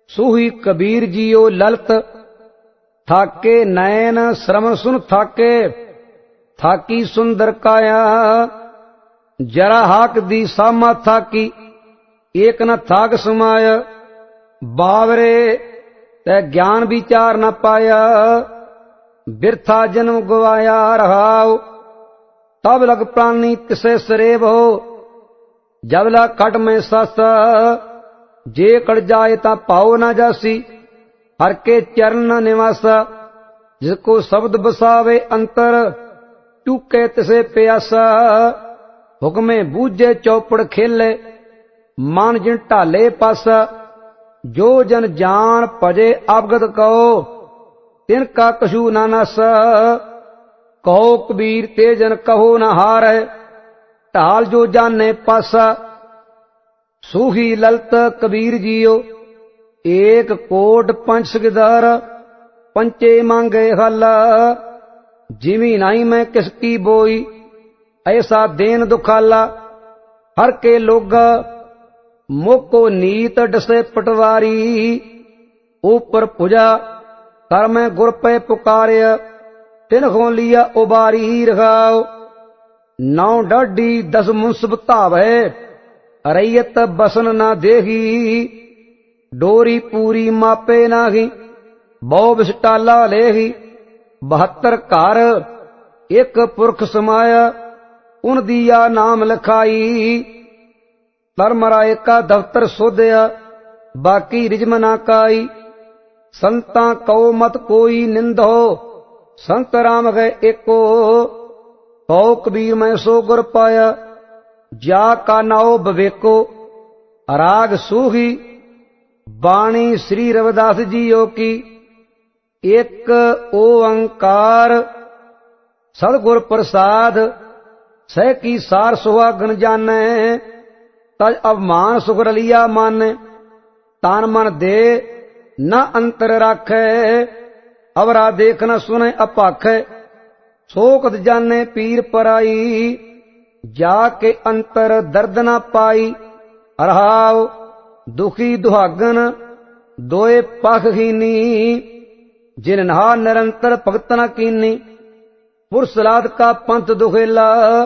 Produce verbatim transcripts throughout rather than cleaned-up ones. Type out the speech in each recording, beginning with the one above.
सूही कबीर जियो ललत थाके नयन श्रवण सुन थाके थाकी सुंदर काया जरा हाक दी सामा थाकी एक न थाक समाय बावरे तै ज्ञान विचार न पाया बिरथा जन्म गवाया रहाओ तब लग प्राणी तिसे सरेब हो जब लग कट में सस जे कड़ जाए ता पाओ न जासी हर के चरण न निवास जिसको शब्द बसावे अंतर चूके तिसे प्यासा हुक्मे बूझे चौपड़ खेले मान जिन ढाले पासा जो जन जान भजे अवगत कहो तिनका कछु न नस कहो कबीर ते जन कहो न हार ढाल जो जाने पासा सूही ललत कबीर जियो एक कोट पंच सिकदर पंचे मांगे हल जिमी नाई मैं किसकी बोई ऐसा देन दुखाला हर के लोग मोको नीत डसे पटवारी ऊपर पुजा कर मैं गुर पे पुकारे तिन हो लिया उबारी रखाओ नौ डाढ़ी दस मुंसब धावे रैयत बसन न देही डोरी पूरी मापे नाही बहु विस्टाला लेही बहत्तर घर एक पुरख समाया उन दिया नाम लिखाई तरमरा एका दफ्तर सोधया बाकी रिजम ना काई संता कहो मत कोई निंदो संत राम गए एको कहो कबीर मैं सो गुर पाया जा का नाओ बवेको राग सूही बाणी श्री रविदास जीओ की एक ओंकार सदगुर प्रसाद सह की सार सुहागन जाने तज अवमान सुख रलिया माने तान मन दे न अंतर राखे अवरा देख न सुने अपाखे शोकत जाने पीर पराई जाके अंतर दर्द न पाई रहाओ दुखी दुहागन दोए पख हीनी जिन नहा निरंतर भगत न कीनी पुरसलाद का पंथ दुखेला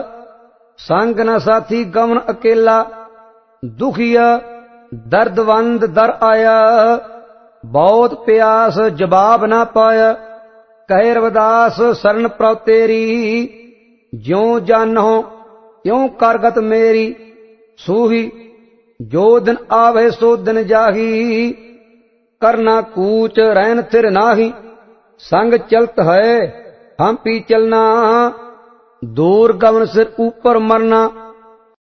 संग न साथी गमन अकेला दुखिया दर्दवंद दर आया बहुत प्यास जवाब न पाया कहे रविदास शरण प्रौ तेरी ज्यों जानो त्यों करगत मेरी सूही जो दिन आवे सो दिन जाही करना कूच रहन थिर नाही संग चलत है हम पी चलना दूर गमन सिर ऊपर मरना